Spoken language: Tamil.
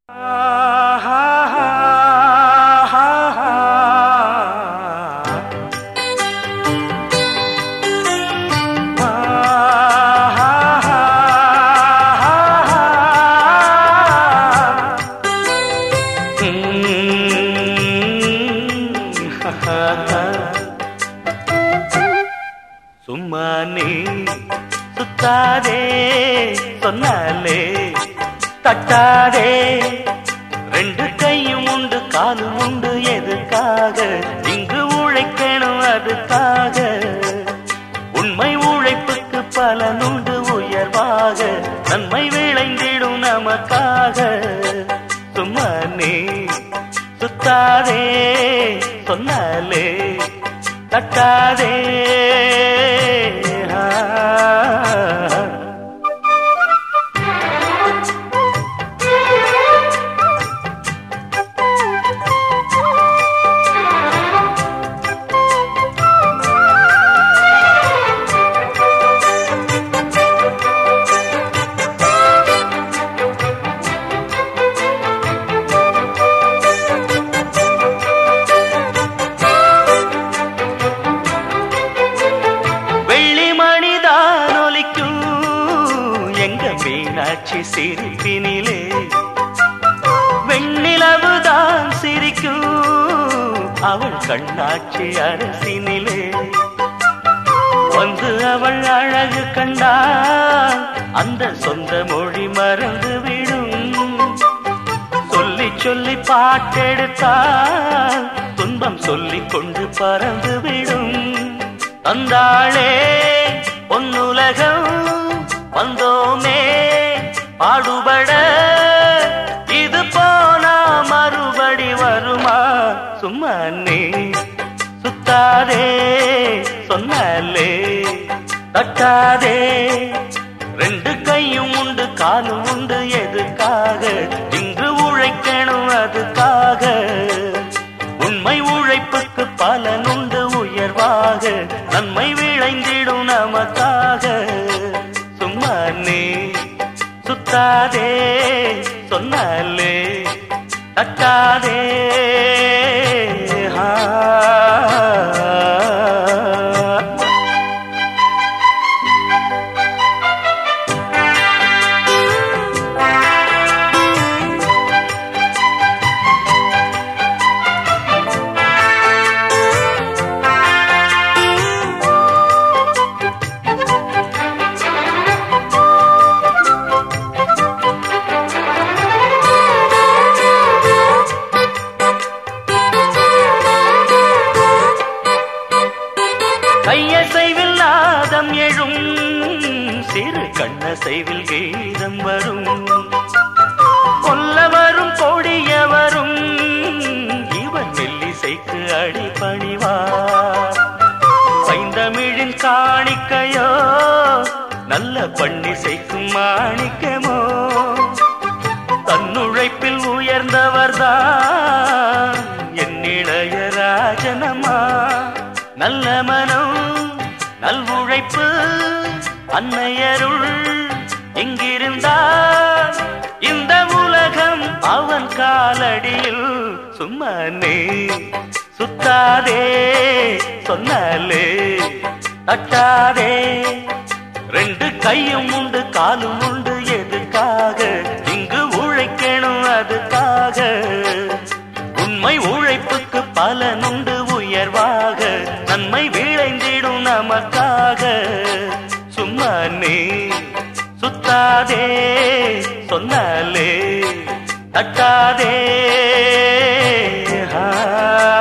சும்மா நீ சுத்தாதே சொன்னாலே தட்டாதே, ரெண்டு கையும் உண்டு காலும் உண்டு எதுக்காக, இங்கு உழைக்கணும் அதுக்காக, உண்மை உழைப்புக்கு பலனுண்டு உயர்வாக, நன்மை விளைந்திடும் நமக்காக. சும்மா நீ சுத்தாதே சொன்னாலே தட்டாதே. மீனாட்சி சிரிப்பினிலே வெண்ணிலவுதான் சிரிக்கும், அவள் கண்ணாட்சி அரசினிலே வந்து அவள் அழகு கண்டால் அந்த சொந்த மொழி மறந்து விடும், சொல்லி சொல்லி பாட்டெடுத்தால் துன்பம் சொல்லிக் கொண்டு பறந்து விடும். தந்தாளே பொன்னுலகம் வந்தோமே பாடுபட, இது போனா மறுபடி வருமா? சும்மா நீ சுத்தாதே சொன்னாலே தட்டாதே, ரெண்டு கையும் உண்டு காலும் உண்டு எதுக்காக, இங்கு உழைக்கணும் அதுக்காக, உண்மை உழைப்புக்கு பலனுண்டு உயர்வாக, நன்மை விளைந்திடும் நமக்காக. சும்மா நீ சுத்தாதே சொன்னாலே தட்டாதே. கையசைவில் நாதம் எழும், சிறு கண்ணசைவில் கீதம் வரும், கொல்ல வரும் கொடிய வரும், இவன் மெல்லிசைக்கு அடிபணிவார். பைந்தமிழின் காணிக்கையோ நல்ல பண்ணிசைக்கும் மாணிக்கமோ, தன்னுழைப்பில் உயர்ந்தவர்தான் என் இளையராஜனம்மா. நல்ல மனம் நல் உழைப்பு அன்னையருள் எங்கிருந்தால் இந்த உலகம் அவன் காலடியில். சும்மா நீ சுத்தாதே சொன்னாலே தட்டாதே, ரெண்டு கையும் உண்டு காலும் உண்டு எதுக்காக, இங்கு உழைக்கணும் அதுக்காக, உண்மை உழைப்புக்கு பலனுண்டு உயர்வாக, நன்மை விளைந்திடும் நமக்காக. சும்மா நீ சுத்தாதே சொன்னாலே தட்டாதே.